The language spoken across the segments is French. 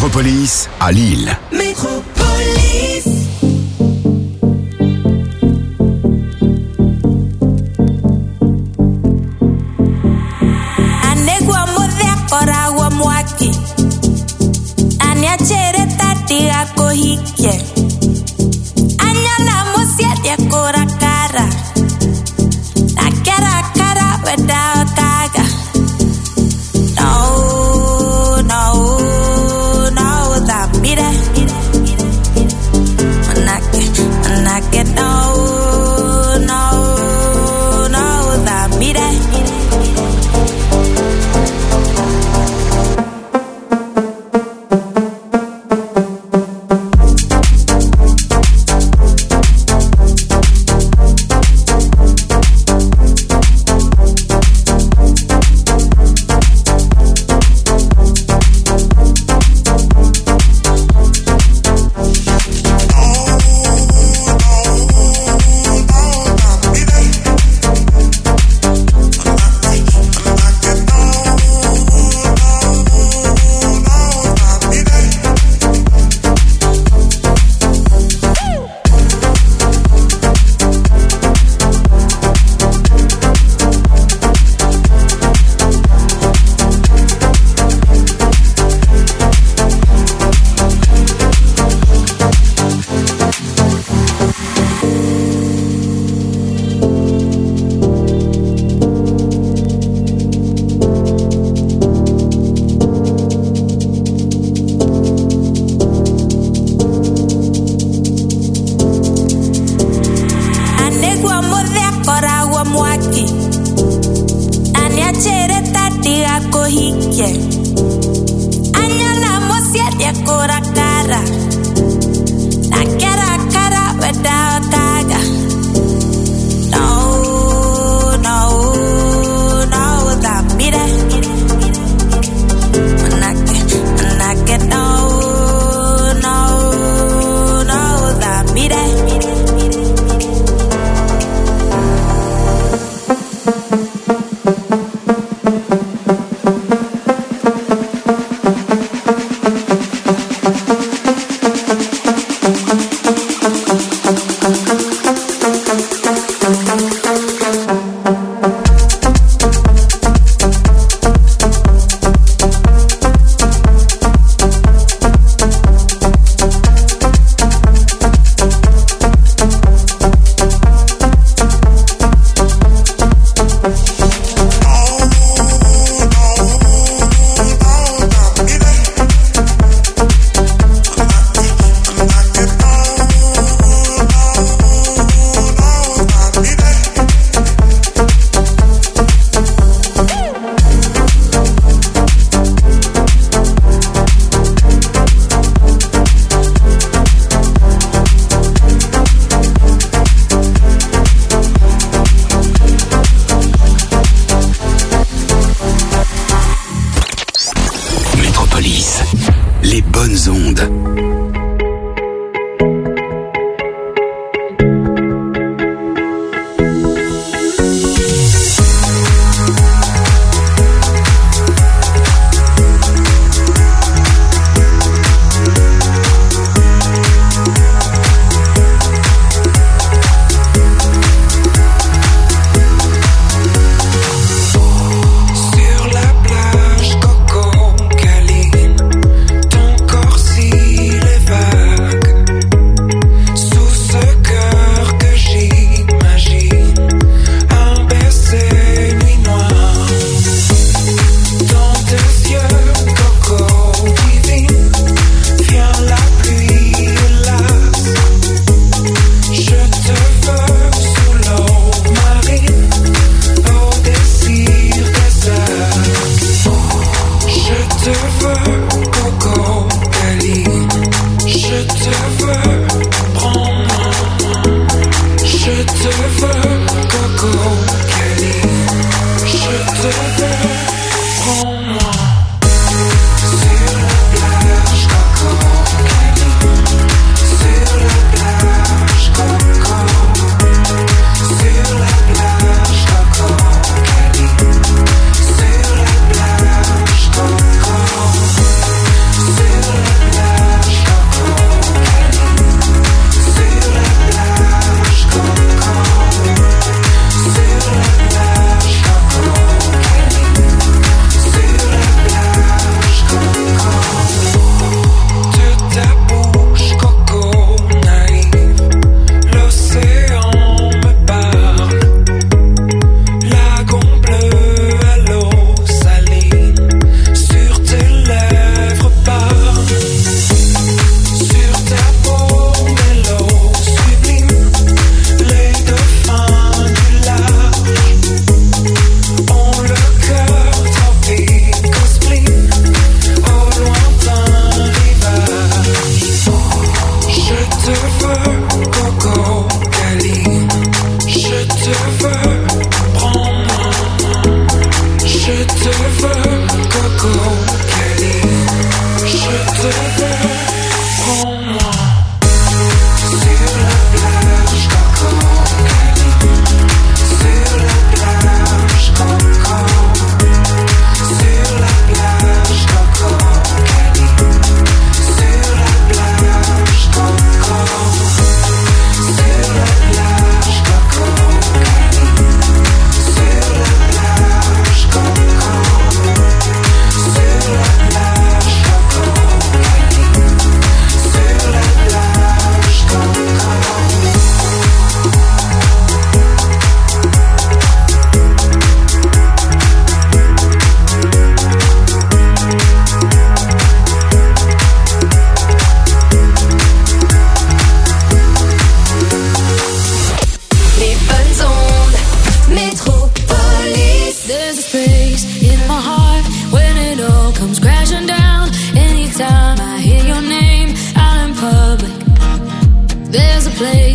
Métropolis à Lille. Métropolis. Anegwa modhia koragwa mwaki. Aniachere tatiga kohike. Anyana musia dia kora kara. Nakera kara weda kaga. No, that beat it. Manake, no, that beat it.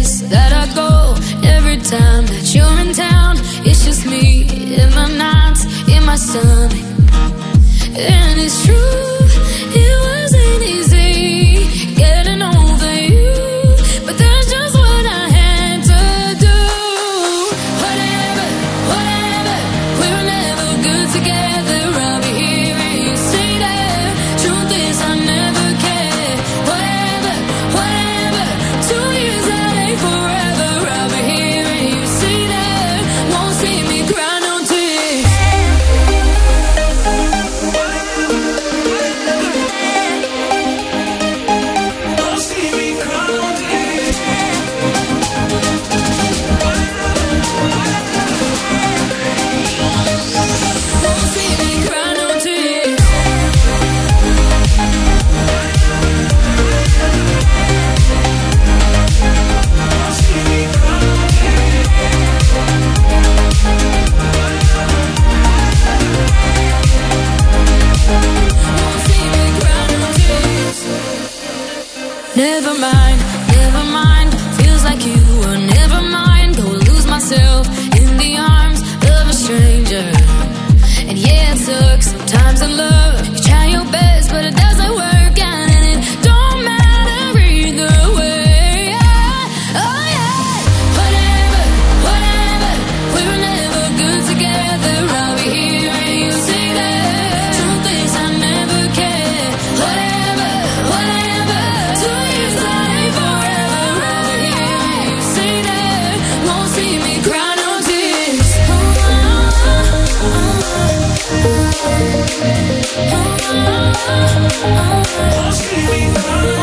place that I go. Every time that you're in town, it's just me in my nights, in my stomach. And it's true, it wasn't easy getting over you, but that's just what I had to do. Whatever, whatever, we were never good together. I'll be here and you stay there. Truth is I never cared. Whatever, whatever, 2 years that ain't forever. I'll be here and you stay there. Won't see me cry no tears. Never mind, feels like you were never mind. Go lose myself in the arms of a stranger. And yeah, it took some time to love. You try your best, but it doesn't work out, and it don't matter either way. Oh yeah, whatever, whatever, we were never good together. I'll be here and you stay there. Truth is I never cared. Whatever, whatever, 2 years that ain't forever. I'll be here and you stay there. Won't see me cry no tears. Won't see me cry no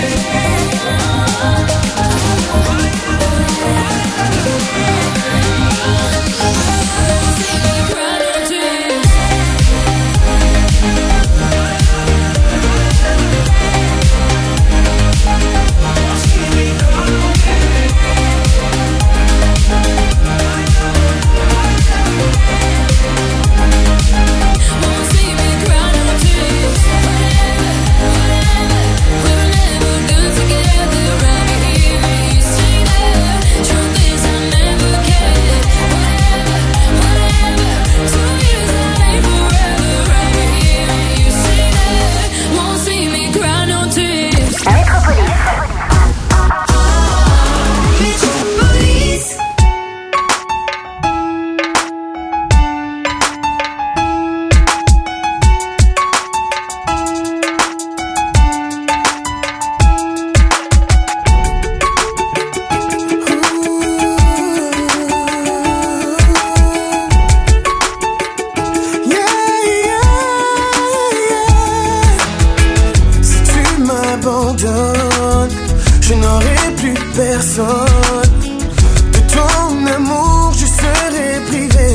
je n'aurai plus personne. De ton amour, je serai privé.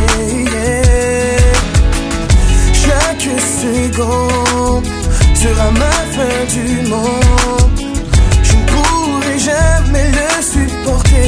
Chaque seconde sera ma fin du monde. Je ne pourrai jamais le supporter.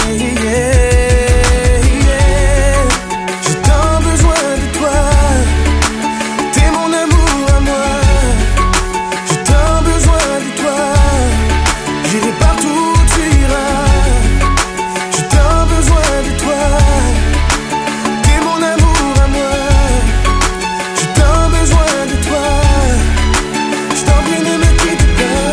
J'ai tant besoin de toi. T'es mon amour à moi. J'ai tant besoin de toi. J'irai partout où tu iras. J'ai tant besoin de toi. T'es mon amour à moi. J'ai tant besoin de toi. Je t'en prie, ne me quitte pas.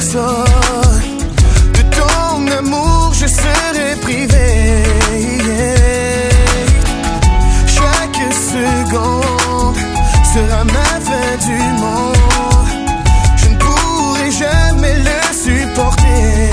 personne. De ton amour je serai privé. Chaque seconde sera ma fin du monde. Je ne pourrai jamais le supporter.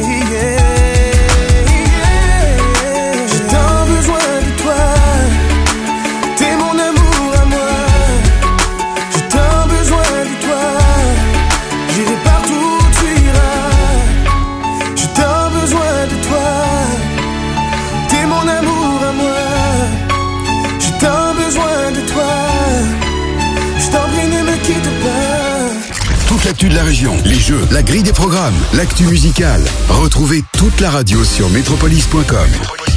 J'ai tant besoin de toi. T'es mon amour à moi. J'ai tant besoin de toi. J'irai partout où tu iras. J'ai tant besoin de toi. T'es mon amour à moi. J'ai tant besoin de toi. Je t'en prie, ne me quitte pas. Toute l'actu de la région, les jeux, la grille des programmes, l'actu musicale. Retrouvez toute la radio sur métropolis.com.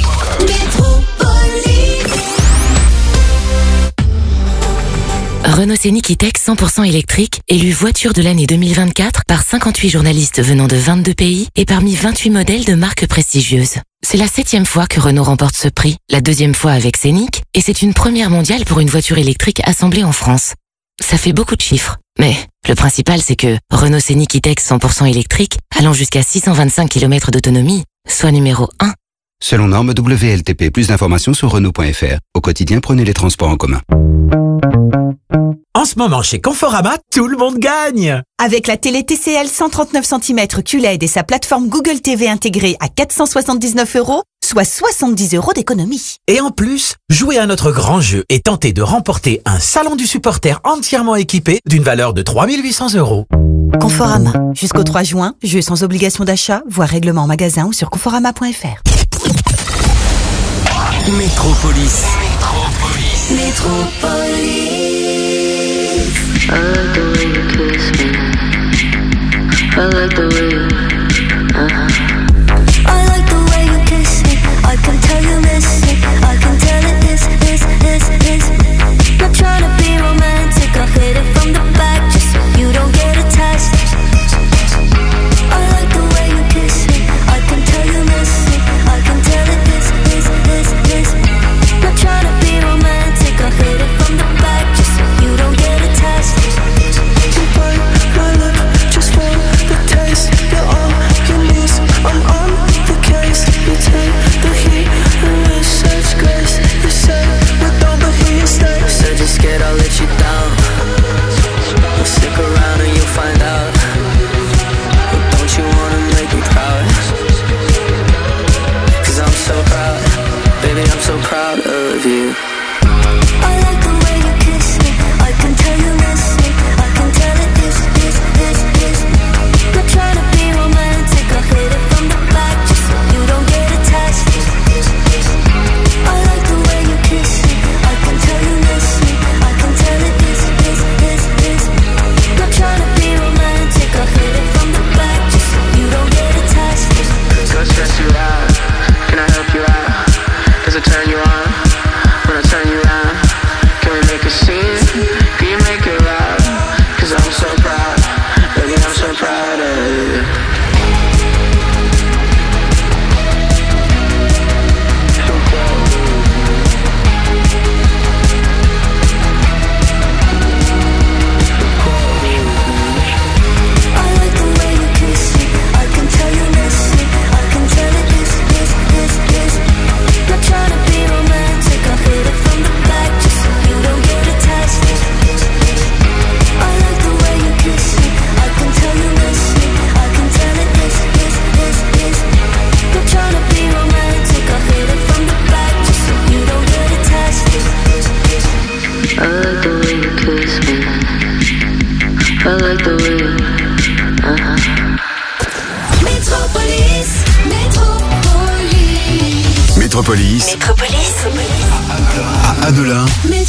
Renault Scénic E-Tech 100% électrique, élu voiture de l'année 2024 par 58 journalistes venant de 22 pays et parmi 28 modèles de marques prestigieuses. C'est la 7e fois que Renault remporte ce prix, la 2e fois avec Scénic, et c'est une première mondiale pour une voiture électrique assemblée en France. Ça fait beaucoup de chiffres, mais le principal c'est que Renault Scénic E-Tech 100% électrique, allant jusqu'à 625 km d'autonomie, soit numéro 1. Selon norme WLTP, plus d'informations sur Renault.fr. Au quotidien, prenez les transports en commun. En ce moment, chez Conforama, tout le monde gagne! Avec la télé TCL 139 cm QLED et sa plateforme Google TV intégrée à 479 €, soit 70 € d'économie. Et en plus, jouez à notre grand jeu et tentez de remporter un salon du supporter entièrement équipé d'une valeur de 3 800 €. Conforama. Jusqu'au 3 juin, jeu sans obligation d'achat, voire règlement en magasin ou sur conforama.fr. Métropolis. I like the way you kiss me. I like the way you, I like the way you kiss me. I can tell you miss it. I can tell it is. Not trying to be romantic. I'll hit it from the back just so you don't get attached. I like the way you kiss me. I can tell you miss it. I can tell it is. Not trying to be romantic. I'll hit it from the back just so you don't get attached. You bite my lip just for the taste. You're all you need. I'm on the case. You take the heat and with such grace. You say we don't, but here you stay. said you're scared I'll let you down. Well, stick around and you'll find out. But don't you wanna make me proud? 'Cause I'm so proud, baby, I'm so proud of you. I like the way you kiss me. I can tell you miss me. I can tell it is. Not trying to be romantic. I'll hit it from the back just so you don't get attached. I like the way you kiss me. I can tell you miss me. I can tell it is. Not trying to be romantic. I'll hit it from the back just so you don't get attached. Go stress you out, can I help you out? Does it turn you on when I turn you around? Can we make a scene? Can you make it loud? 'Cause I'm so proud, baby, I'm so proud of you. I like the way you kiss me. I can tell you miss me. I can tell it is. Not trying to be romantic. I'll hit it from the back just so you don't get attached. I like the way you kiss me. I can tell you miss me. I can tell it is. Not trying to be romantic. I'll hit it from the back just so you don't get attached. I like the way you kiss me. I like the way you, Métropolis. À Adelin.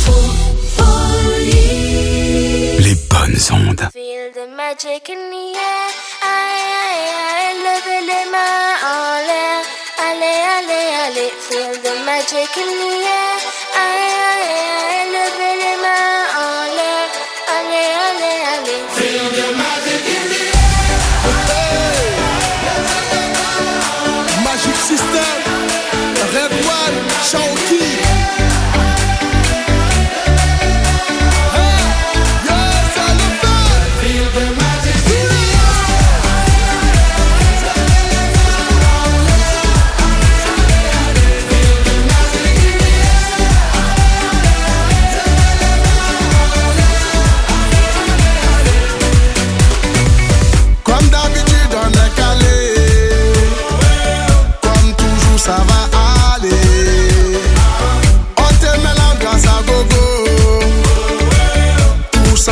Les bonnes ondes. Feel the magic in the air. I leve les mains en l'air. Allez. Feel the magic in the air. I leve les mains en l'air. Allez. Feel the magic in the air. Magic System, Red One, Shaoki. Yes, I love that. Feel the magic in the air.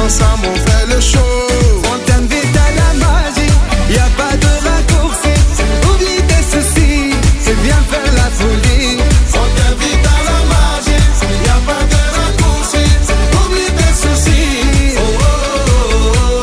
ensemble on fait le show. On t'invite à la magie, y a pas de raccourci. Oublie tes soucis et viens faire la folie. On t'invite à la magie, y a pas de raccourci. Oublie tes soucis. Oh, oh, oh, oh.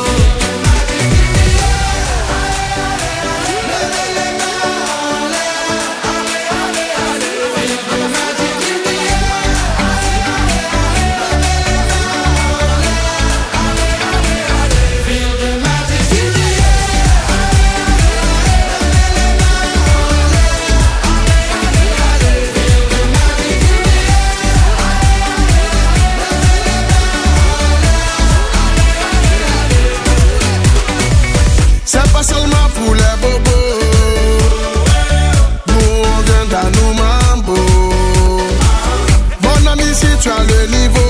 C'est pas seulement pour les bobos, nous on vient dans nos mambo. Mon ami, si tu as le niveau,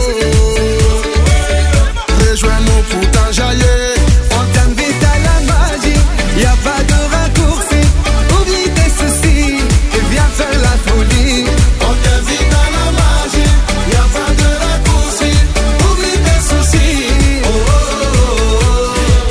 rejoins-nous pour t'enjailler. On t'invite à la magie, y a pas de raccourci. Oublie tes soucis et viens faire la folie. On t'invite à la magie, y a pas de raccourci. Oublie tes soucis. Oh, oh, oh, oh.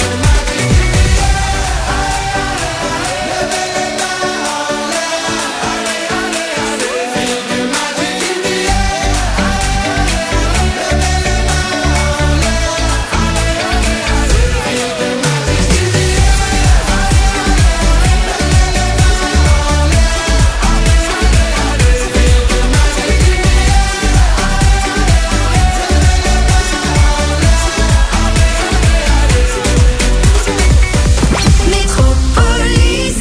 Métropolis.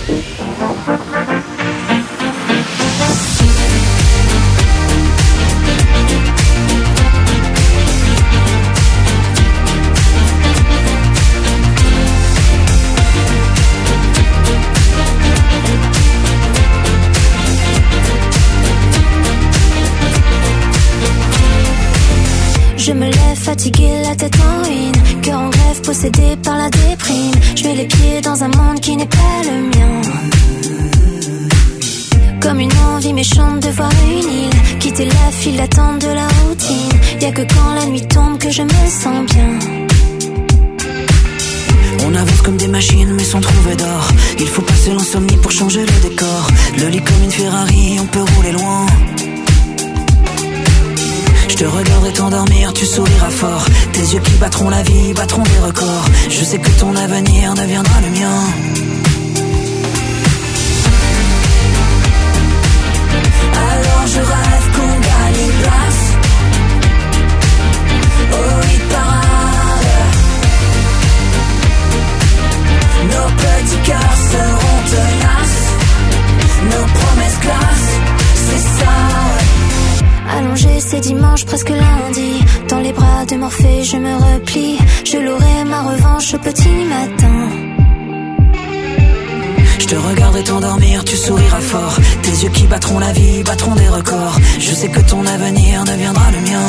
Je me lève fatiguée, la tête en ruine, cœur en grève, possédé par la déprime. Je mets les pieds dans un monde qui n'est pas le mien. Comme une envie méchante de voir une île, quitter la file d'attente de la routine. Y'a que quand la nuit tombe que je me sens bien. On avance comme des machines mais sans trouver d'or. Il faut passer l'insomnie pour changer le décor. Le lit comme une Ferrari, on peut rouler loin. Je te regarderai t'endormir, tu souriras fort. Tes yeux qui battront la vie, battront des records. Je sais que ton avenir deviendra le mien. Alors je rêve qu'on gagne une place au hit parade. Nos petits cœurs seront tenaces, nos promesses classent, c'est ça. Allongé, c'est dimanche, presque lundi. Dans les bras de Morphée, je me replie. Je l'aurai ma revanche au petit matin. Je te regarderai t'endormir, tu souriras fort. Tes yeux qui battront la vie, battront des records. Je sais que ton avenir deviendra le mien.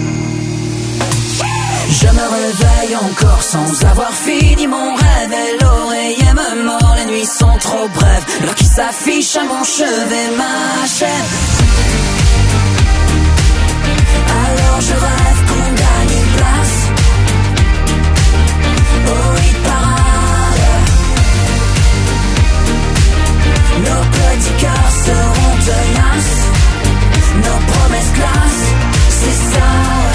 Je me réveille encore sans avoir fini mon rêve. Et l'oreiller me mord, les nuits sont trop brèves. L'heure qui s'affiche à mon chevet m'achève. Alors je rêve qu'on gagne une place au hit parade. Nos petits cœurs seront tenaces, nos promesses classent, c'est ça.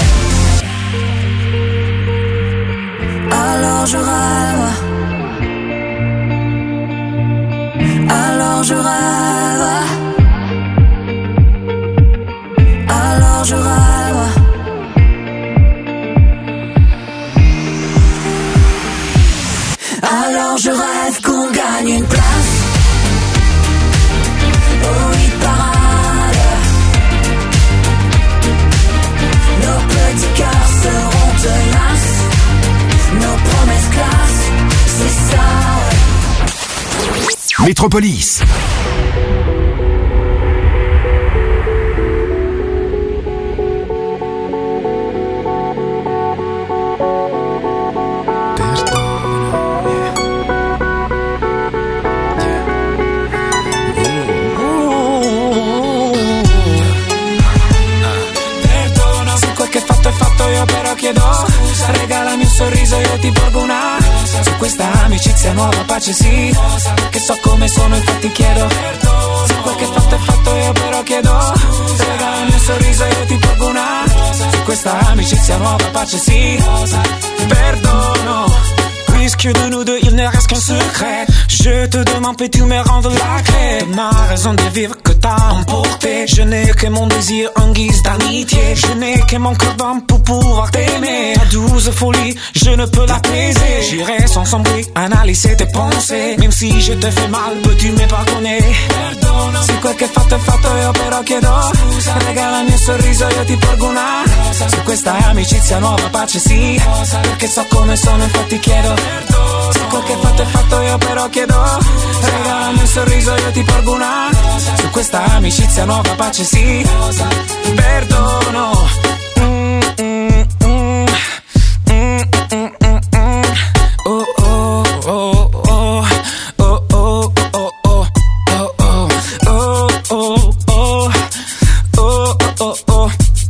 Alors je rêve, alors je rêve, alors je rêve. Alors je rêve qu'on gagne une place au hit parade. Nos petits cœurs seront tenaces, nos promesses classent, c'est ça. Métropolis. Chiedo scusa, regalami sorriso io ti porgo una rosa. Su questa amicizia nuova pace sì rosa. Che so come sono infatti chiedo perdono. Se quel che fatto è fatto io però chiedo scusa. Regala il mio sorriso io ti porgo una rosa. Su questa amicizia nuova pace sì rosa. Perdono. Puisque de nous deux il ne reste qu'un secret, je te demande peux-tu me rendre la clé de ma raison de vivre que t'as emporté. Je n'ai que mon désir en guise d'amitié. Je n'ai que mon cœur d'homme pour pouvoir t'aimer. Ta douce folie, je ne peux l'apaiser. J'irai sans sombrer, analyser tes pensées. Même si je te fais mal, peux-tu me pardonner? Perdono. Se quel che fatto è fatto io però chiedo scusa. Regala il mio sorriso io ti porgo una rosa. Su questa amicizia nuova pace sì rosa. Perché so come sono infatti chiedo perdono. Se quel che fatto è fatto io però chiedo regala il mio sorriso io ti porgo una rosa. Su questa amicizia nuova pace sì rosa. Perdono. Oh oh oh oh oh oh oh oh oh oh oh oh oh oh oh.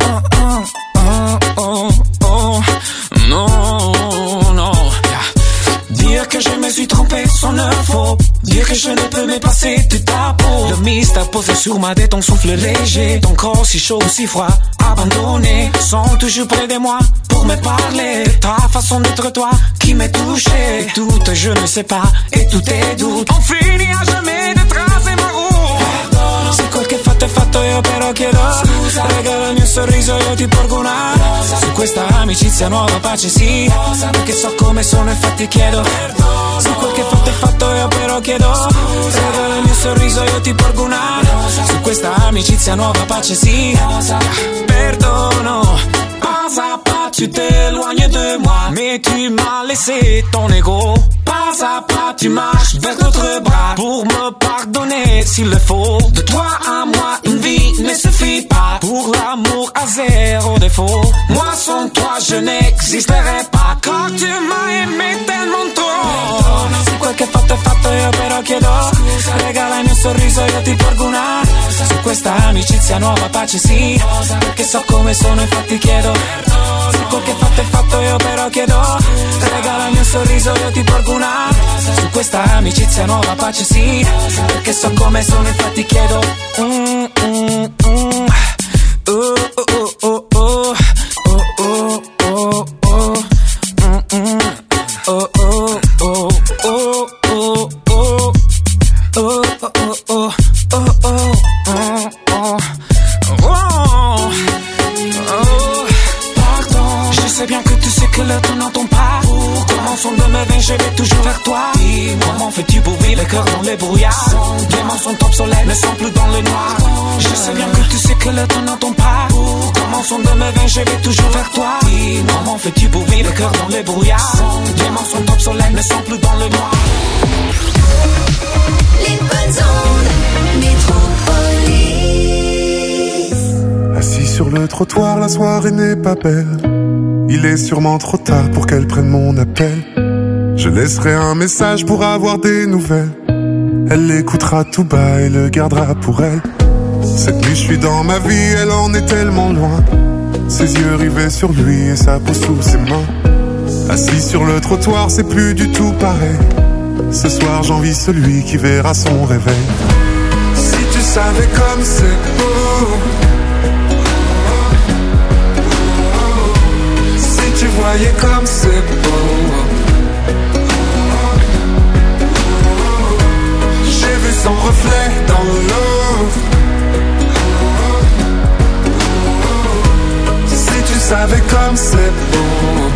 Que je me suis trompé, son faux. Dire que je ne peux me passer de ta peau. Le mystère posé sur ma tête, ton souffle léger. Ton corps si chaud ou si froid, abandonné. Sont toujours près de moi pour me parler. De ta façon d'être toi qui m'est touché. Et tout, je ne sais pas, et tout est doute. On finit à jamais de tracer ma route. Se quel che fatto è fatto io però chiedo scusa. Regala il mio sorriso io ti porgo una rosa. Su questa amicizia nuova pace sì rosa. Perché so come sono infatti chiedo perdono. Se quel che fatto è fatto io però chiedo scusa. Regala il mio sorriso io ti porgo una rosa. Su questa amicizia nuova pace sì rosa. Perdono. Pas à pas tu t'éloignes de moi, mais tu m'as laissé ton ego. Pas à pas tu marches vers d'autres bras pour me pardonner s'il le faut. De toi à moi une vie ne suffit pas pour l'amour à zéro défaut. Moi sans toi je n'existerai pas car tu m'as aimé tellement trop. Se quel che fatto è fatto io però chiedo scusa. Regala il mio sorriso io ti porgo una rosa. Su questa amicizia nuova pace sì rosa. Perché so come sono infatti chiedo perdono. Se quel che fatto è fatto io però chiedo scusa. Regala il mio sorriso io ti porgo una rosa. Su questa amicizia nuova pace sì rosa. Perché so come sono infatti chiedo je vais toujours vers toi. Comment fais-tu pour vivre le cœur dans les brouillards? Les mensonges obsolètes ne sont plus dans le noir. Je sais bien que tu sais que le temps n'entend pas. Comment sont de mes veines, je vais toujours vers toi. Comment fais-tu pour vivre le cœur dans les brouillards? Les mensonges obsolètes ne sont plus dans le noir. Les bonnes ondes, Métropolis. Assis sur le trottoir, la soirée n'est pas belle. Il est sûrement trop tard pour qu'elle prenne mon appel. Je laisserai un message pour avoir des nouvelles. Elle l'écoutera tout bas et le gardera pour elle. Cette nuit je suis dans ma vie, elle en est tellement loin. Ses yeux rivés sur lui et sa peau sous ses mains. Assis sur le trottoir, c'est plus du tout pareil. Ce soir j'envie celui qui verra son réveil. Si tu savais comme c'est beau. Si tu voyais comme c'est beau. J'ai vu son reflet dans l'eau. Si tu savais comme c'est beau.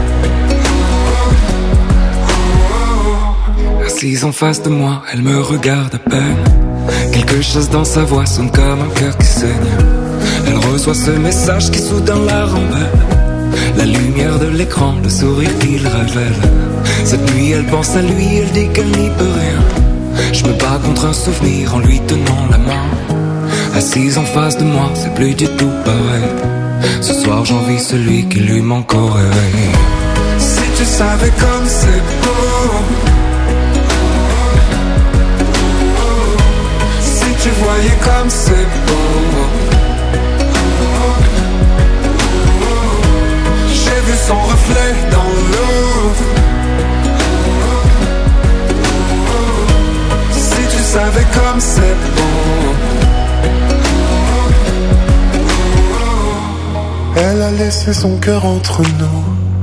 Assise en face de moi, elle me regarde à peine. Quelque chose dans sa voix sonne comme un cœur qui saigne. Elle reçoit ce message qui soudain la rembelle. La lumière de l'écran, le sourire qu'il révèle. Cette nuit elle pense à lui, elle dit qu'elle n'y peut rien. Je me bats contre un souvenir en lui tenant la main. Assise en face de moi, c'est plus du tout pareil. Ce soir j'envie celui qui lui manque au réveil. Si tu savais comme c'est beau. Si tu voyais comme c'est beau. J'ai vu son reflet dans l'eau. Elle a laissé son cœur entre nous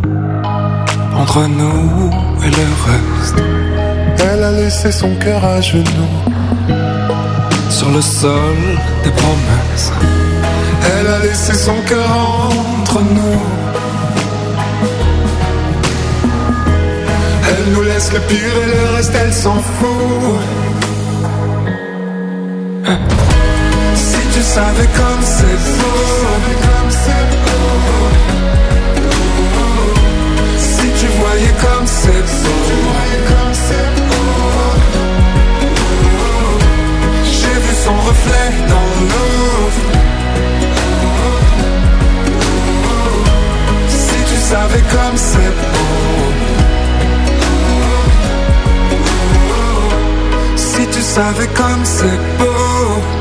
et le reste. Elle a laissé son cœur à genoux sur le sol des promesses. Elle a laissé son cœur entre nous. Elle nous laisse le pire et le reste elle s'en fout. Si tu savais comme c'est beau, si tu voyais comme c'est beau, j'ai vu son reflet dans l'eau. Si tu savais comme c'est beau, si tu savais comme c'est beau,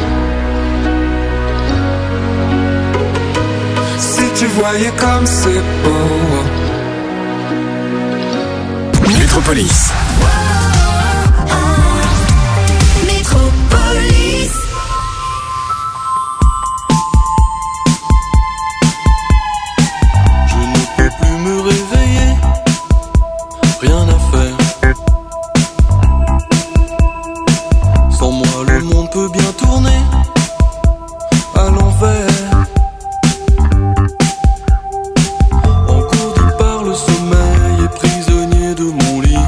si tu voyais comme c'est beau. Métropolis. Métropolis. Je ne peux plus me réveiller, rien à faire. Sans moi le monde peut bien tourner à l'envers. Engourdi par le sommeil et prisonnier de mon lit.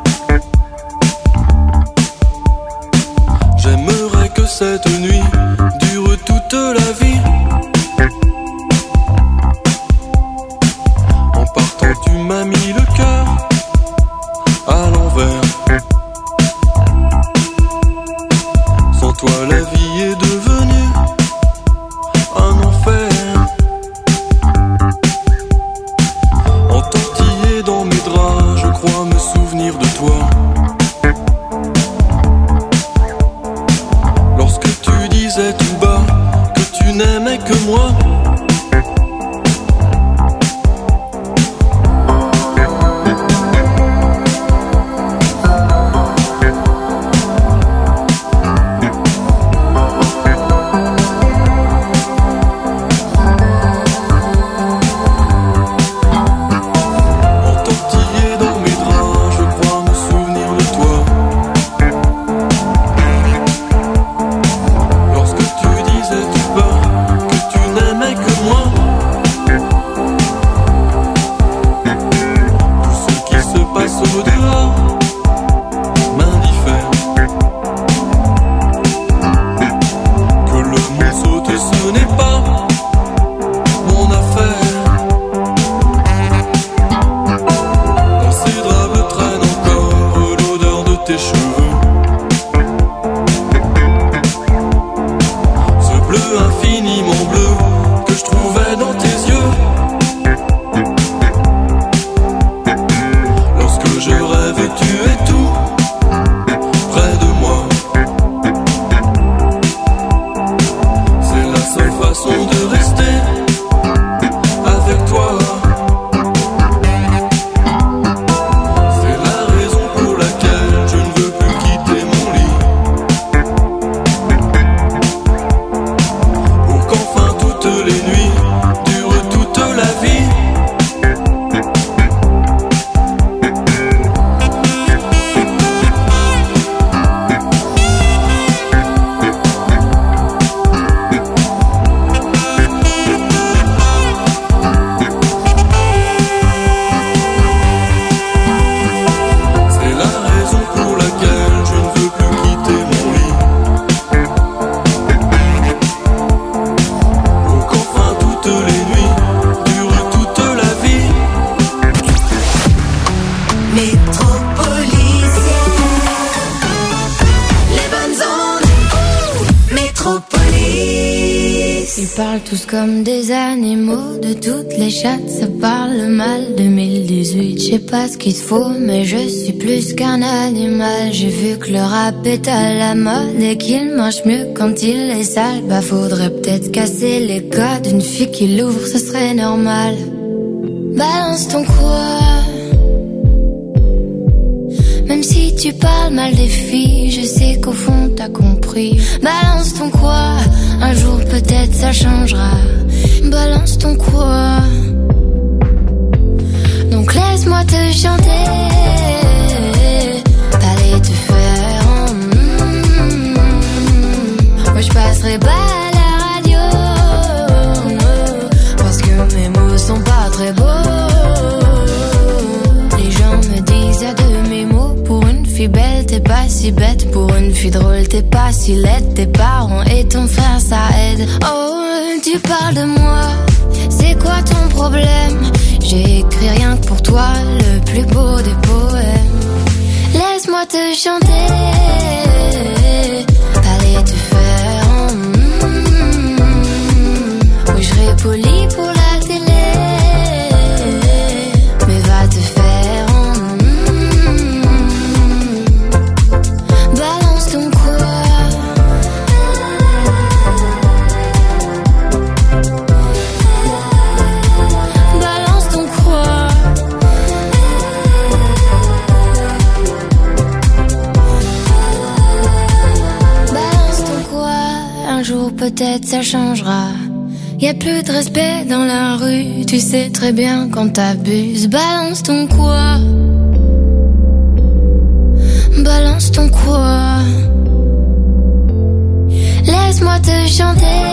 J'aimerais que cette nuit dure toute la vie. En partant tu m'as mis le cœur à l'envers. Sans toi la vie est devenue un enfer. Entortillé dans mes draps, je crois me souvenir de toi. Lorsque tu disais tout bas que tu n'aimais que moi. Entortillé dans mes draps, je crois me souvenir de toi. Lorsque tu disais tout bas que tu n'aimais que moi. Tout ce qui se passe au dehors m'indiffère. Que le monde saute, ce n'est pas mon affaire. Dans ces draps traîne encore l'odeur de tes cheveux. Ce bleu infiniment bleu que je trouvais dans tes yeux. Lorsque je rêve et tu es tout près de moi. C'est la seule façon de rester avec toi. C'est la raison pour laquelle je ne veux plus quitter mon lit. Pour qu'enfin toutes les nuits durent toute la vie. C'est la raison pour laquelle je ne veux plus quitter mon lit. Pour qu'enfin toutes les nuits durent toute la vie. Métropolis. Les bonnes ondes. Métropolis. Ils parlent tous comme des animaux, de toutes les chattes, ça parle mal. 2018, je sais pas ce qu'il te faut, mais je suis plus qu'un animal. J'ai vu que le rap est à la mode et qu'il mange mieux quand il est sale. Bah faudrait peut-être casser les codes, une fille qui l'ouvre, ce serait normal. Balance ton quoi, même Même si tu parles mal des filles, je sais qu'au fond t'as compris. Balance ton quoi, un jour peut-être ça changera. Balance ton quoi. Donc laisse-moi te chanter, aller te faire Moi je passerai pas à la radio, parce que mes mots sont pas très beaux. Les gens me disent y'a de mes mots. Pour une fille belle t'es pas si bête, pour une fille drôle t'es pas si laide. Tes parents et ton frère ça aide. Oh tu parles de moi, c'est quoi ton problème? J'ai écrit rien que pour toi, le plus beau des poèmes. Laisse-moi te chanter, aller te faire Oui je serai poli pour la télé, mais va te faire balance ton quoi. Balance ton quoi. Balance ton quoi. Un jour peut-être ça changera. Y'a plus de respect dans la rue, tu sais très bien quand t'abuses. Balance ton quoi. Balance ton quoi. Laisse-moi te chanter,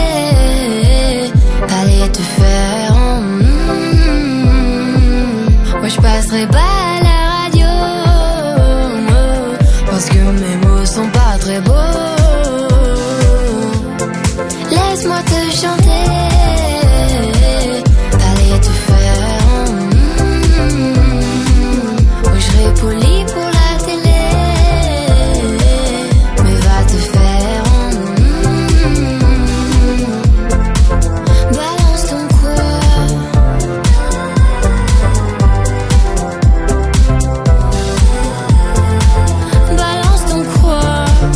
aller te faire Moi je passerai pas à la radio, parce que mes mots sont pas très beaux. Laisse-moi te chanter, aller te faire Oui je serai poli pour la télé, mais va te faire balance ton quoi. Balance ton quoi.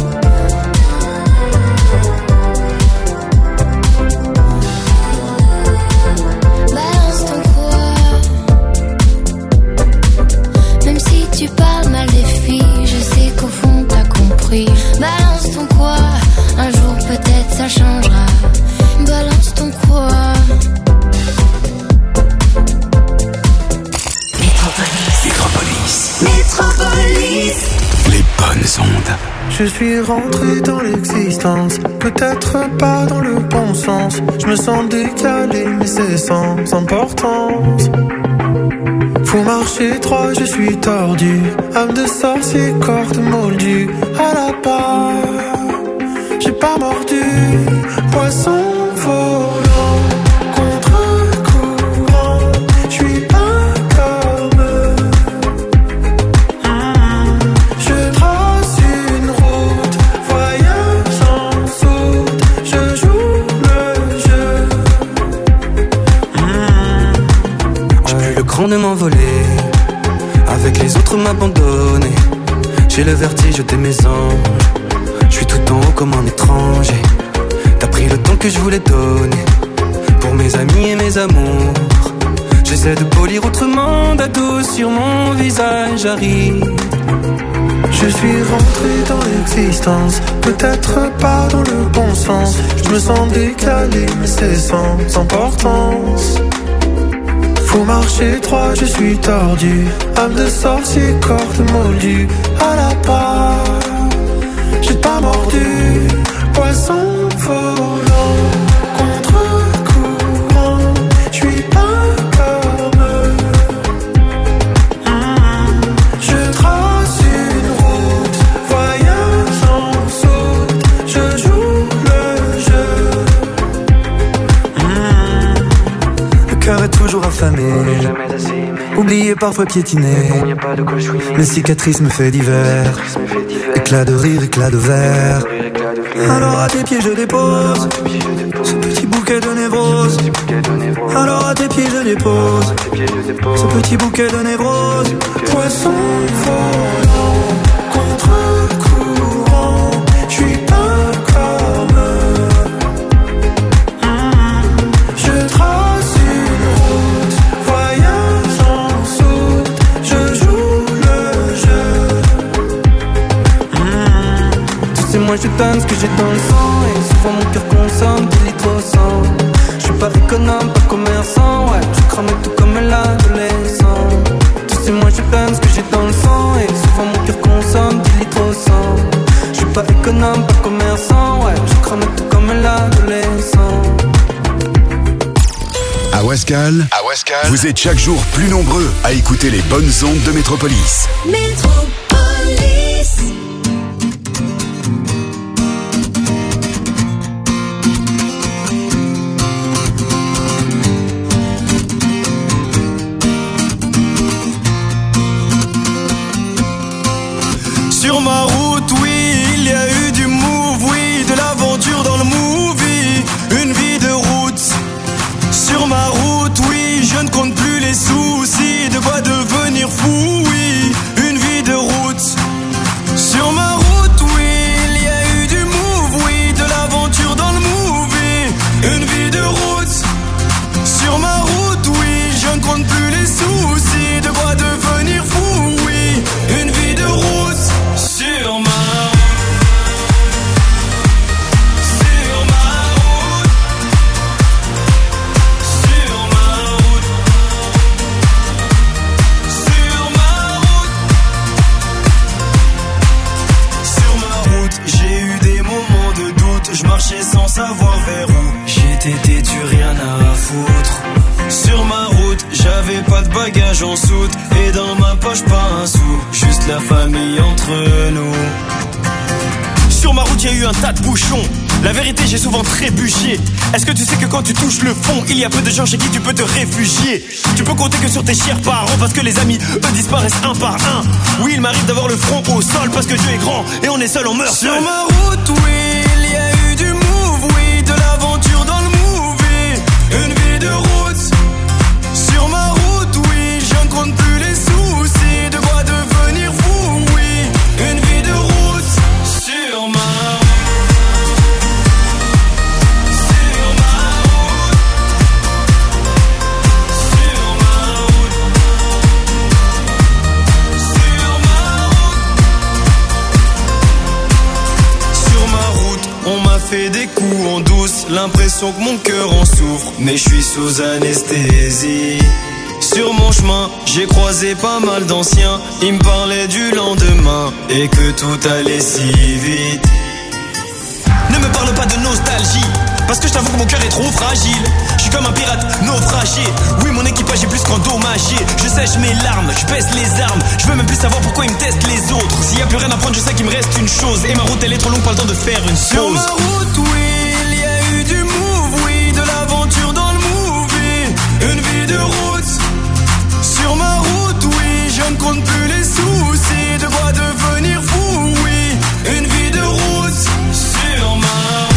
Balance ton quoi. Même si tu parles mal des filles, je sais qu'au fond t'as compris. Balance ton quoi, un jour peut-être ça changera. Balance ton quoi. Métropolis. Les bonnes ondes. Je suis rentré dans l'existence, peut-être pas dans le bon sens. Je me sens décalé, mais c'est sans importance. Faut marcher droit, je suis tordu. Âme de sorcier, corps de moldu. À la barre, j'ai pas mordu. Poisson volant, contre-courant. Je suis pas comme eux. Je trace une route, voyage en soute. Je joue le jeu. J'ai plus le cran de m'envoler, avec les autres m'abandonner. J'ai le vertige de mes anges, je suis tout en haut comme un étranger. T'as pris le temps que je voulais donner, pour mes amis et mes amours. J'essaie de polir autrement, d'ado sur mon visage arrive. Je suis rentré dans l'existence, peut-être pas dans le bon sens. Je me sens décalé, mais c'est sans importance. Faut marcher droit, je suis tordu. Âme de sorcier, corps de moldu. À la barre, j'ai pas mordu. Poisson volant, contre-courant. Je suis pas comme eux. Je trace une route, voyage en soute. Je joue le jeu. Le cœur est toujours affamé, oublié parfois piétiné. Mes cicatrices me fait divers, éclat de rire, éclat de verre. Alors à tes pieds je dépose ce petit bouquet de névrose. Alors à tes pieds je dépose ce petit bouquet de névrose. Poisson volant, contre-courant. Je suis pas comme eux. Je trace une route, voyage en soute. Je joue le jeu. je donne ce que j'ai dans le sang. Et souvent mon cœur consomme 10 litres au sang. Je suis pas économe, pas commerçant. Ouais, je crame tout comme l'adolescent. Tu sais moi je donne ce que j'ai dans le sang. Et souvent mon cœur consomme 10 litres au sang. Je suis pas économe, pas commerçant. Ouais, je crame tout comme l'adolescent. À Wascal, vous êtes chaque jour plus nombreux à écouter les bonnes ondes de Métropolis. Métropolis. Sur ma route, oui, il y a eu du move, oui, de l'aventure dans le movie, une vie de route. Sur ma route, oui, je ne compte plus les soucis, de quoi devenir fou, oui, une vie de route. Sur ma route, oui, il y a eu du move, oui, de l'aventure dans le movie, une vie de route. Sur ma route, oui, je ne compte plus les soucis, de quoi devenir fou, oui, une vie de route. Sur ma je marchais sans savoir vers où j'étais têtu, rien à foutre. Sur ma route, j'avais pas de bagages en soute, et dans ma poche pas un sou, juste la famille entre nous. Sur ma route, y a eu un tas de bouchons. La vérité, j'ai souvent trébuché. Est-ce que tu sais que quand tu touches le fond, il y a peu de gens chez qui tu peux te réfugier? Tu peux compter que sur tes chers parents, parce que les amis, eux, disparaissent un par un. Oui, il m'arrive d'avoir le front au sol, parce que Dieu est grand, et on est seul, on meurt seul. Sur ma route, oui, il y a eu du move, oui, de l'aventure dans le movie, une vie de route. Sur ma route, oui, je ne compte plus les soucis, de quoi devenir fou, oui, une vie de route. Sur ma fait des coups en douce, l'impression que mon cœur en souffre, mais je suis sous anesthésie. Sur mon chemin, j'ai croisé pas mal d'anciens, ils me parlaient du lendemain et que tout allait si vite. Ne me parle pas de nostalgie, parce que je t'avoue que mon cœur est trop fragile. Je suis comme un pirate naufragé. Oui, mon équipage est plus qu'endommagé. Je sèche mes larmes, je baisse les armes. Je veux même plus savoir pourquoi ils me testent les autres. S'il y a plus rien à prendre, je sais qu'il me reste une chose. Et ma route elle est trop longue, pas le temps de faire une pause. Sur ma route, oui, il y a eu du move, oui, de l'aventure dans le movie, une vie de route. Sur ma route, oui, je ne compte plus les soucis, de quoi devenir fou, oui, une vie de route. Sur ma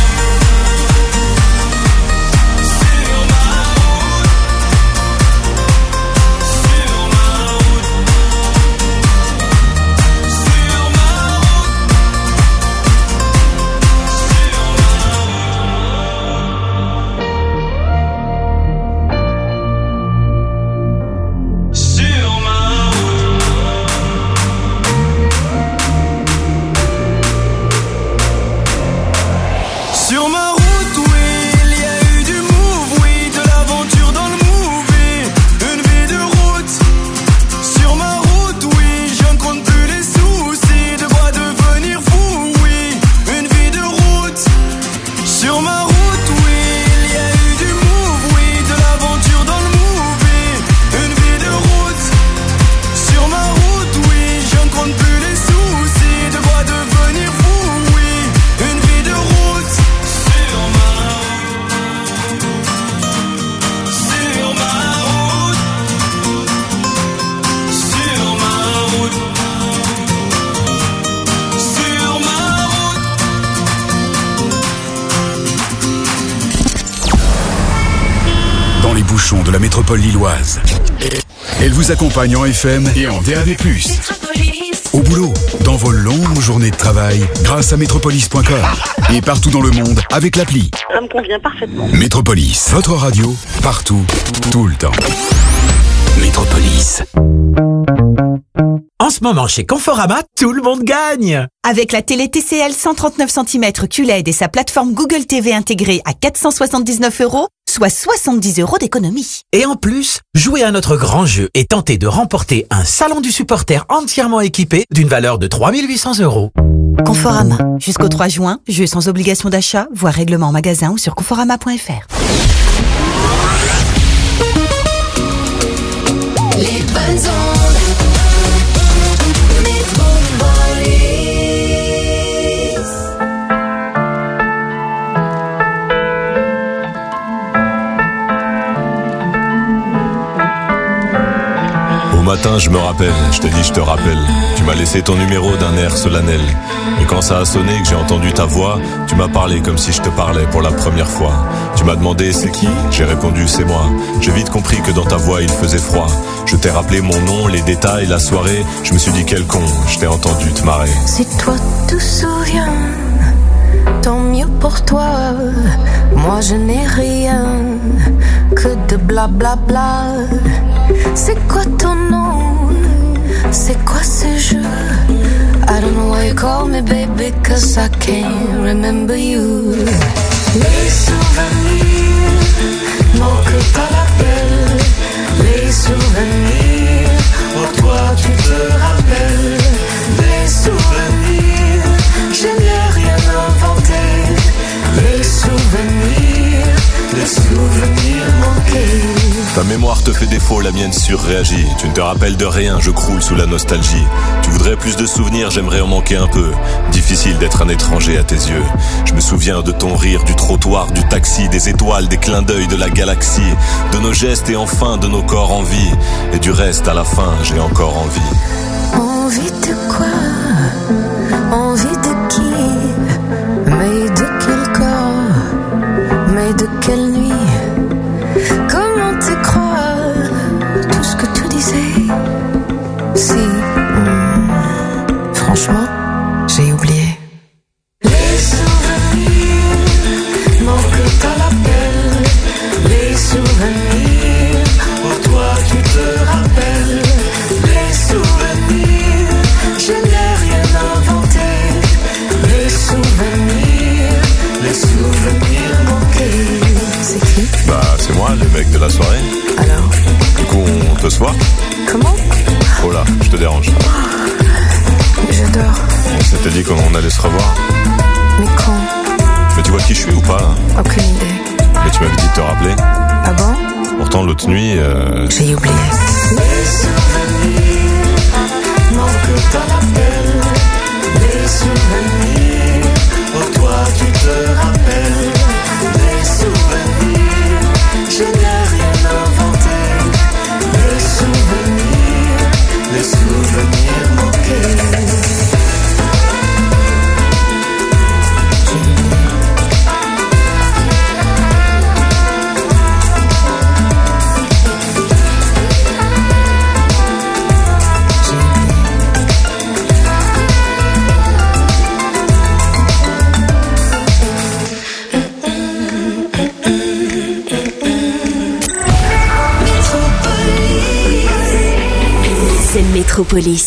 de la métropole lilloise. Elle vous accompagne en FM et en DAB+. Au boulot, dans vos longues journées de travail, grâce à Métropolis.com. Et partout dans le monde, avec l'appli. Ça me convient parfaitement. Métropolis, votre radio, partout, tout le temps. Métropolis. En ce moment, chez Conforama, tout le monde gagne. Avec la télé TCL 139 cm QLED et sa plateforme Google TV intégrée à 479 €, soit 70 € d'économie. Et en plus, jouez à notre grand jeu et tentez de remporter un salon du supporter entièrement équipé d'une valeur de 3 800 €. Conforama. Jusqu'au 3 juin, jeu sans obligation d'achat, voire règlement en magasin ou sur conforama.fr. Les bonnes ondes. Au matin, je me rappelle, je t'ai dit je te rappelle. Tu m'as laissé ton numéro d'un air solennel. Et quand ça a sonné, que j'ai entendu ta voix, tu m'as parlé comme si je te parlais pour la première fois. Tu m'as demandé c'est qui? J'ai répondu c'est moi. J'ai vite compris que dans ta voix il faisait froid. Je t'ai rappelé mon nom, les détails, la soirée. Je me suis dit quel con, je t'ai entendu te marrer. Si toi te souviens, tant mieux pour toi. Moi je n'ai rien que de blablabla. C'est quoi ton nom? C'est quoi ce jeu? I don't know why you call me baby, cause I can't remember you. Les souvenirs manquent pas l'appel. Les souvenirs, oh toi tu te rappelles. Les souvenirs, je n'ai rien inventé. Les souvenirs manqués. Ta mémoire te fait défaut, la mienne surréagit. Tu ne te rappelles de rien, je croule sous la nostalgie. Tu voudrais plus de souvenirs, j'aimerais en manquer un peu. Difficile d'être un étranger à tes yeux. Je me souviens de ton rire, du trottoir, du taxi, des étoiles, des clins d'œil de la galaxie, de nos gestes et enfin de nos corps en vie. Et du reste, à la fin, j'ai encore envie. Envie de quoi? Envie de qui? Mais de quel corps? Mais de quelle nuit? Comment te croire tout ce que tu disais? Si, franchement, j'ai oublié. Les souvenirs manquent à l'appel. Les souvenirs, oh toi tu te rappelles. Les souvenirs, je n'ai rien inventé. Les souvenirs manqués. C'est qui? Bah c'est moi, le mec de la soirée. Alors? Du coup on te se voit? Comment? Oh là, je te dérange. Je dors. On s'était dit qu'on allait se revoir. Mais quand? Mais tu vois qui je suis ou pas là? Aucune idée. Mais tu m'avais dit de te rappeler. Ah bon? Pourtant l'autre nuit... J'ai oublié. Les souvenirs manquent à l'appel. Les souvenirs, oh toi tu te rappelles. Les souvenirs, je n'ai rien inventé. Les souvenirs manqués. C'est Métropolis.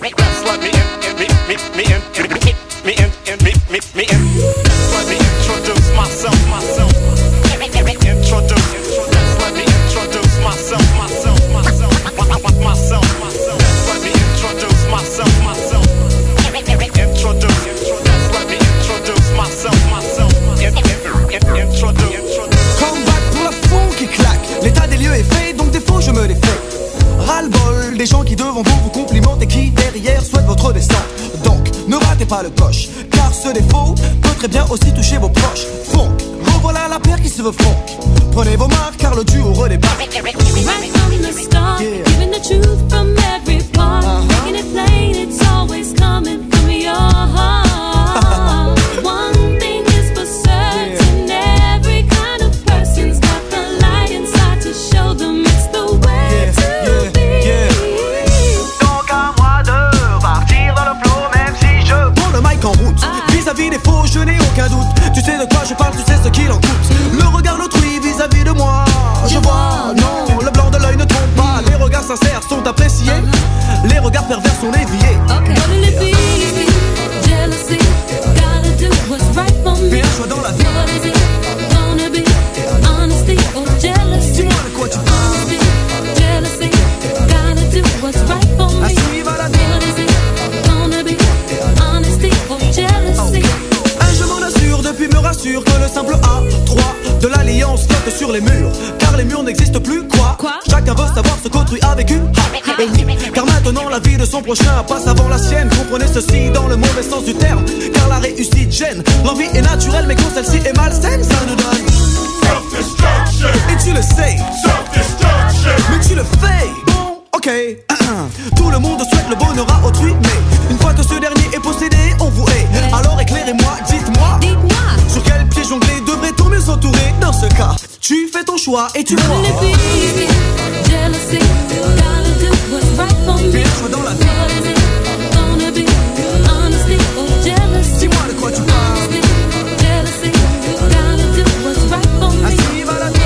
L'état des lieux est fait, donc des faux je me les fais. Ras-le-bol des gens qui devant vous complimentent et qui derrière souhaitent votre destin. Donc ne ratez pas le coche, car ce défaut peut très bien aussi toucher vos proches. Funk, revoilà la paire qui se veut funk. Prenez vos marques car le duo redébarque. Right from the start, giving the truth from every part, making it plain, it's always coming from your heart. One thing is for certain, every kind of person's got the light inside to show them it's the way to be. Donc à moi de partir dans le flow, même si je prends le mic en route. Vis-à-vis des faux, je n'ai aucun doute. Tu sais de quoi je parle, tu sais ce qu'il en coûte. Le regard d'autrui vis-à-vis de moi, je vois, non, le blanc de l'œil ne trompe son prochain passe avant la sienne. Comprenez ceci dans le mauvais sens du terme, car la réussite gêne. L'envie est naturelle, mais quand celle-ci est malsaine, ça nous donne self-destruction. Et tu le sais, self-destruction. Mais tu le fais, bon, ok. Tout le monde souhaite le bonheur à autrui, mais une fois que ce dernier est possédé, on vous hait. Alors éclairez-moi, dites-moi, sur quel pied jongler devrait-on mieux s'entourer? Dans ce cas, tu fais ton choix et tu vois. Fais-le dans la vie. Dis-moi de quoi tu parles. Ainsi va la vie.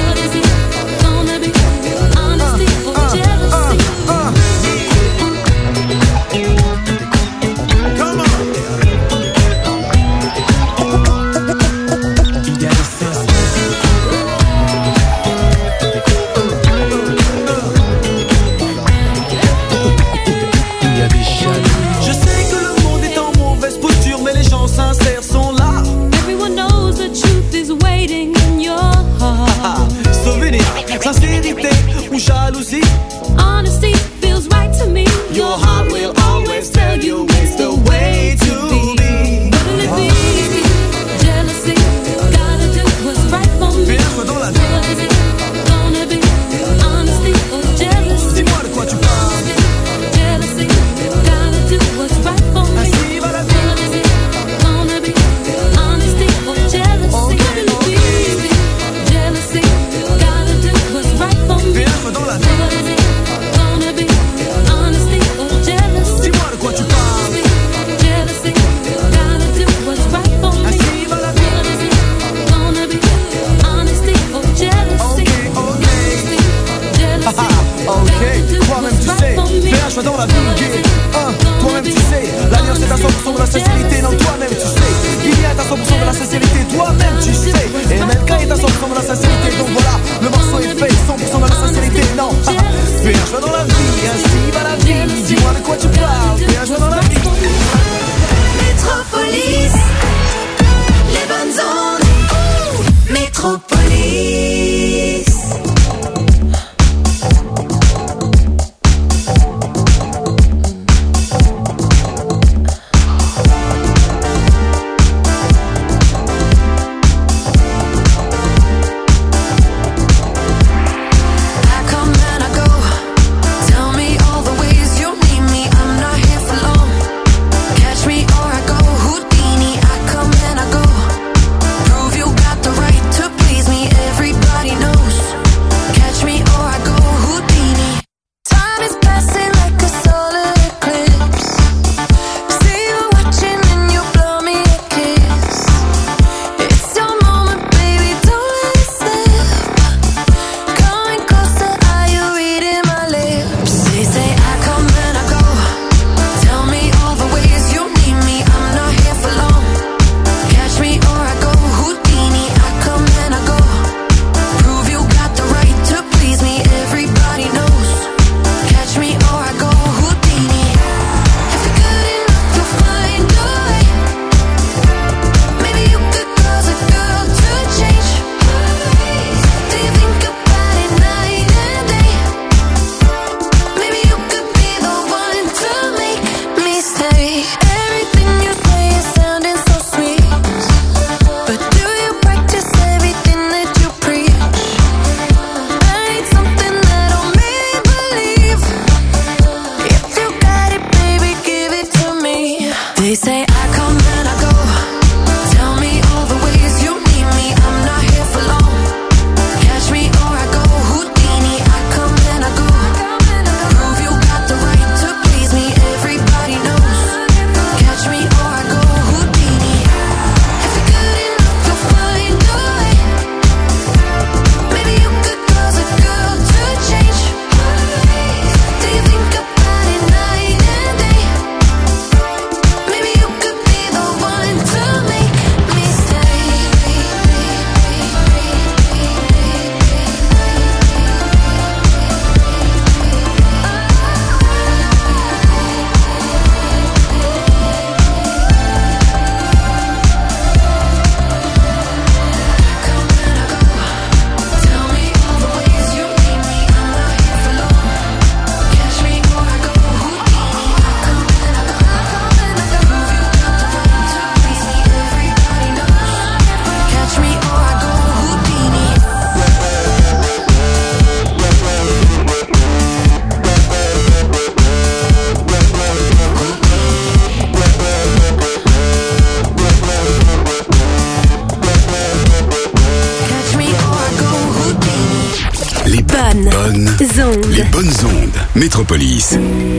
ondes. Les bonnes ondes. Métropolis.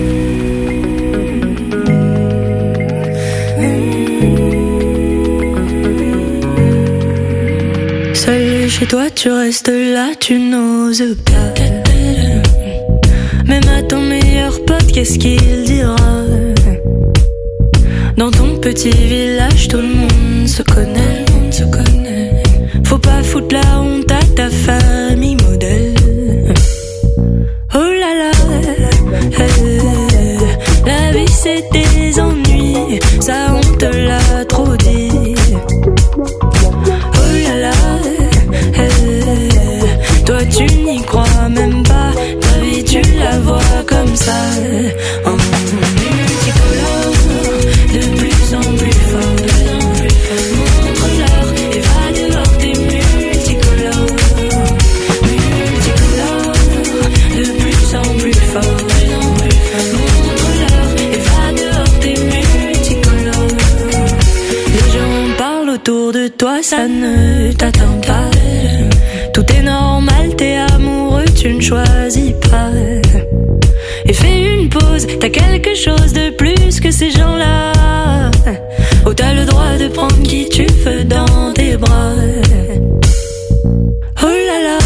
Seul chez toi, tu restes là, tu n'oses pas. Même à ton meilleur pote, qu'est-ce qu'il dira? Dans ton petit village, tout le monde se connaît. Faut pas foutre la honte à ta famille modèle. Oh là là, la vie c'est des ennuis, ça on te l'a trop dit. Oh là là, toi tu n'y crois même pas, ta vie tu la vois comme ça. En multicolore, de plus en plus fort. Montre-leur et va dehors, t'es multicolore. Multicolore, de plus en plus fort. Montre-leur et va dehors, t'es multicolore. Les gens parlent autour de toi, ça ne t'attend pas. Tout est normal, t'es amoureux, tu ne choisis pas. Et fais une pause, t'as quelque chose de plus que ces gens-là. Oh, t'as le droit de prendre qui tu veux dans tes bras. Oh là là,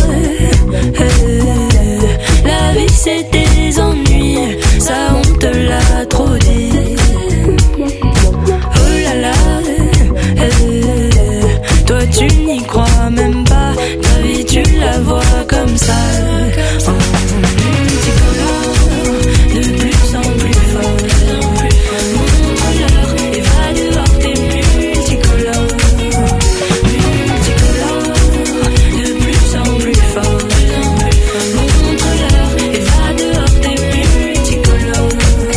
la vie c'est des ennuis, ça on te l'a trop dit. Oh là là, toi tu n'y crois même pas, ta vie tu la vois comme ça. De plus en plus fort. Montre-leur et va dehors, t'es multicolore. Multicolore, de plus en plus fort. Montre-leur et va dehors, t'es multicolore.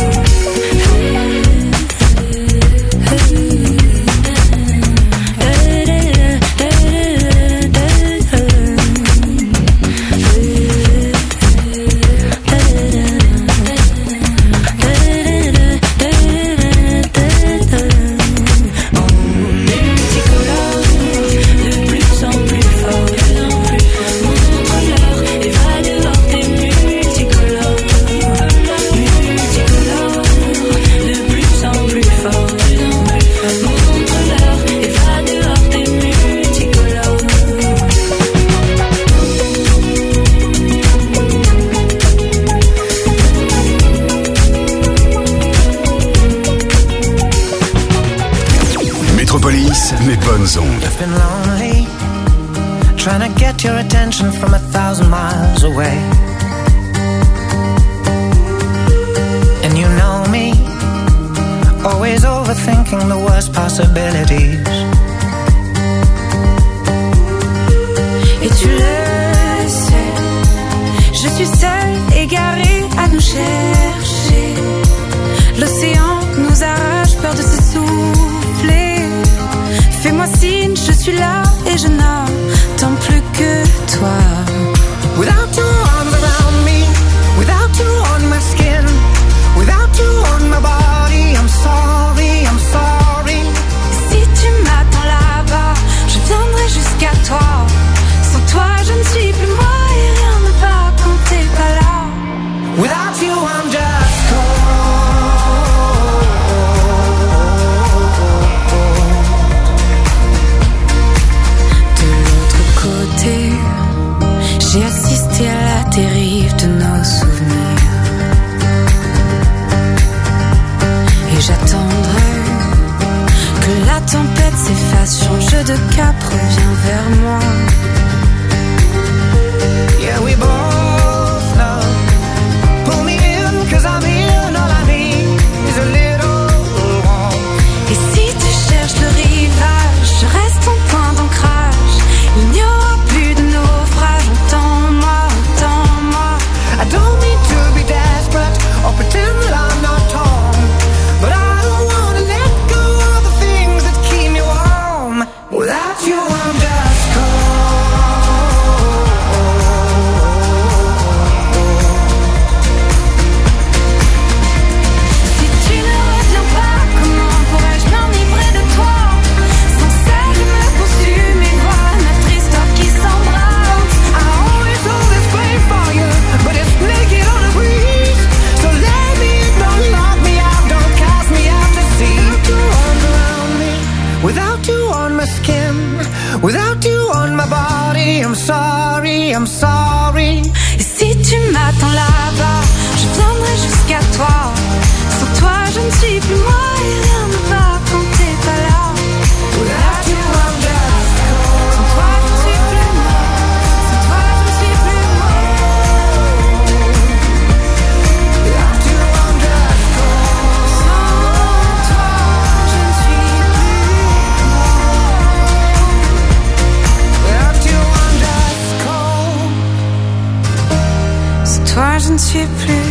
Les bonnes ondes. I've been lonely, trying to get your attention from 1,000 miles away. And you know me, always overthinking the worst possibilities. Et tu le sais, je suis seule, égarée à nous chercher. L'océan nous arrache, peur de s'essouffler. Fais-moi signe, je suis là et je n'attends plus que toi. Without your arms around me, without you on my skin, without you on my body, I'm sorry, I'm sorry. Si tu m'attends là-bas, je viendrai jusqu'à toi. Sans toi, je ne suis plus moi et rien ne va quand t'es pas là. Without you, I'm just cold. J'ai assisté à la dérive de nos souvenirs. Et j'attendrai que la tempête s'efface, change de cap,